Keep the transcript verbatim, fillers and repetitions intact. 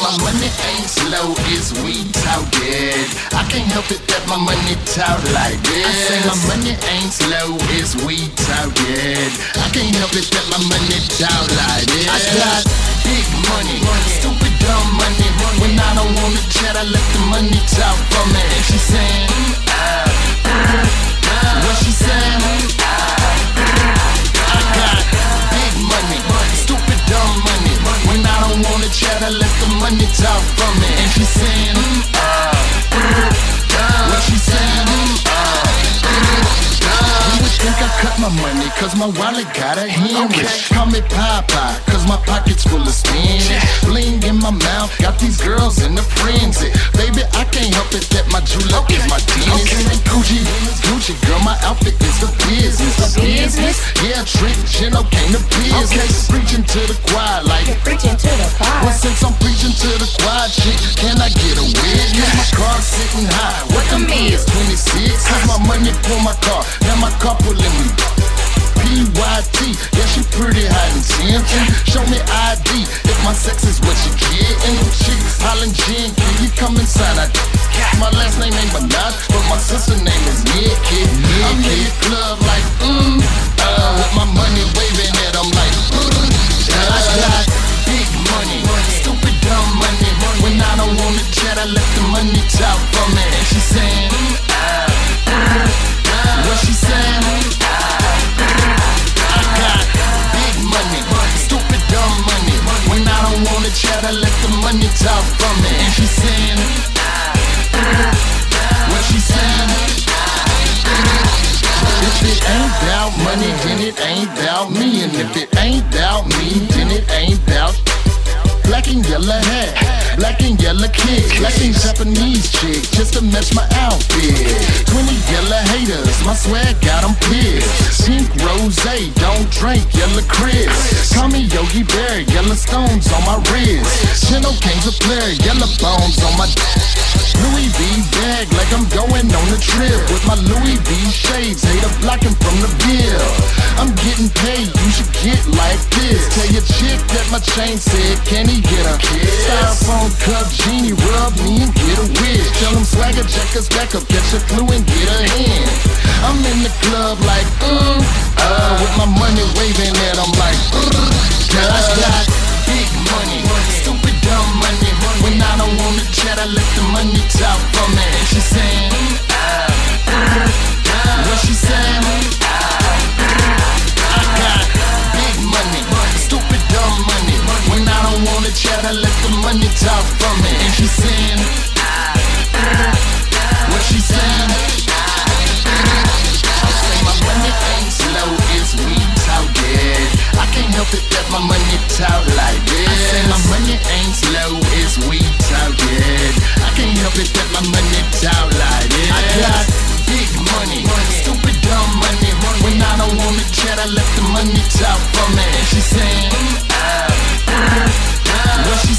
my money ain't slow, it's weed talk, yeah. I can't help it that my money talk like this. I say my money ain't slow, it's weed talk, yeah. I can't help it that my money talk like this. I got big money, stupid dumb money. When I don't wanna chat, I let the money talk for me. And she saying, mm, ah, mm, what she saying? I got big money, stupid dumb money. When I don't wanna chat, I let the money talk for me. And she saying, mm, ah, mm, what she saying? Mm, ah, you would think I cut my money, cause my wallet got a Henry. Okay. Call me Popeye, cause my pocket's full of spinach. Bling in my mouth, got these girls in a frenzy. Baby, I can't help it that my julep okay. is my tennis. Okay. Gucci, Gucci, girl, my outfit is the business. The business? Yeah, Trent Gino came to business. Okay. Preaching to the choir like preaching to the choir. Well, since I'm preaching to the choir, chick, can I get a witness? Yeah. My car sitting high, what the means? twenty-six, cause my money pull my car, now my car pulling me. P Y T, yeah, she pretty hot and tempting. Show me I D if my sex is what you getting. Chicks hollering Jen, can you come inside? I, my last name ain't Bernard, but my sister name is Nikki. I'm in the club like, mm, uh, with my money waving at I'm like, mm, uh, I got big money, stupid dumb money. When I don't wanna chat, I let the money talk for me. And she saying, mm, uh, uh, what she saying? Chat, I let the money talk for me. And she saying, what she saying? If it ain't about money, then it ain't about me. And if it ain't about me, then it ain't about black and yellow hat, black and yellow kick, black and Japanese chick, just to match my outfit. Twenty yellow haters, my swag got them pissed. Pink rose, don't drink, yellow Chris. Call me Yogi Bear, yellow stones on my wrist. Chino King's a player, yellow bones on my Louis V bag like I'm going on a trip. With my Louis V shades, hater blocking from the bill. I'm getting paid, you should get like this. Tell your chick that my chain said, can he get a kiss? Styrofoam cup, genie, rub me and get a wish. Tell him swagger, check us back up, catch a clue and get a hand. I'm in the club like, mm, uh, with my money waving and I'm like, mm, uh, I got big money, stupid dumb money. When I don't wanna chat, I let the money talk for me. And she saying, mm, uh, what she saying? I got big money, stupid dumb money. When I don't wanna chat, I let the money talk for me. And she saying, what she saying? I say my money ain't slow, it's weed talk, yeah. I can't help it that my money talk like this. I say my money ain't slow, it's weed talk, yeah. I can't help it that my money talk like this. I got big money, stupid dumb money. When I don't wanna chat, I let the money talk for me. And she saying, uh, uh, what she